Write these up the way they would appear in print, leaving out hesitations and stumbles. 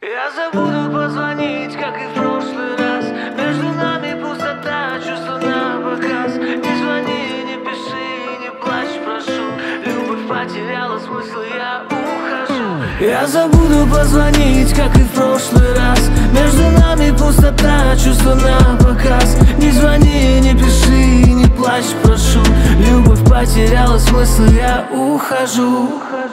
Я забуду позвонить, как и в прошлый раз. Между нами пустота, чувства на показ. Не звони, не пиши, не плачь, прошу. Любовь потеряла смысл, я ухожу. Я забуду позвонить, как и в прошлый раз. Между нами пустота, чувства на показ. Не звони, не пиши, не плачь, прошу. Любовь потеряла смысл, я ухожу.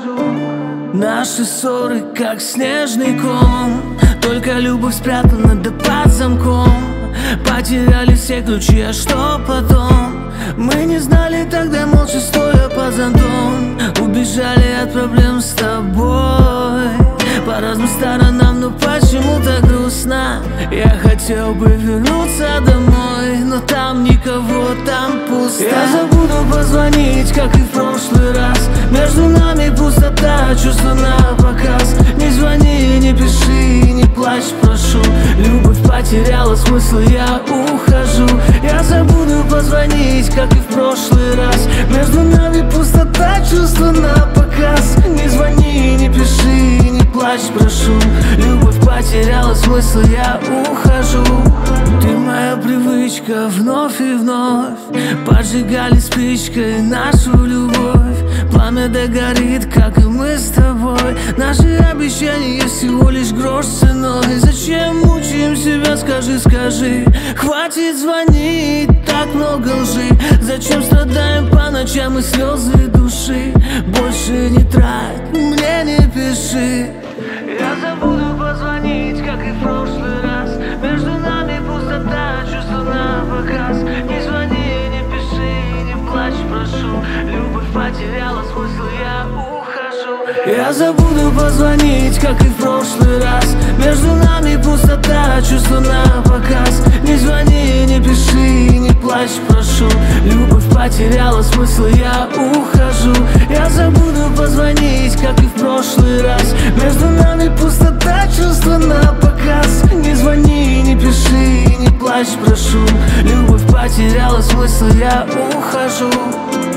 Наши ссоры, как снежный ком. Только любовь спрятана да под замком. Потеряли все ключи, а что потом? Мы не знали тогда, молча стоя под зонтом. Убежали от проблем с тобой по разным сторонам, но почему-то грустно. Я хотел бы вернуться домой, но там никого, там пусто. Я забуду позвонить, как и в прошлый раз. Между нами пустота, чувства на показ. Не звони, не пиши, не плачь, прошу. Любовь потеряла смысл, я ухожу. Я забуду позвонить, как и в прошлый раз. Между нами пустота, чувства на показ. Не звони, не пиши, не плачь, прошу. Любовь потеряла смысл, я ухожу. Ты моя привычка, вновь и вновь. Поджигали спичкой нашу любовь. Пламя догорит, как и мы с тобой. Наши обещания всего лишь грош ценой. Зачем мучаем себя, скажи, скажи. Хватит звонить, так много лжи. Зачем страдаем по ночам и слезы души. Больше не трать, мне не пиши. Я забуду позвонить, как и в прошлый раз. Между нами пустота, чувства на показ. Не звони, не пиши, не плачь, прошу. Любовь потеряла смысл, я ухожу. Я забуду позвонить, как и в прошлый раз. Между нами пустота, чувства на показ. Не звони, не пиши, не плачь, прошу. Любовь потеряла смысл, я ухожу. Я забуду позвонить, как и в прошлый раз. Между нами пустота, чувства на показ. Не звони, не пиши, не плачь, прошу. Любовь потеряла смысл, я ухожу.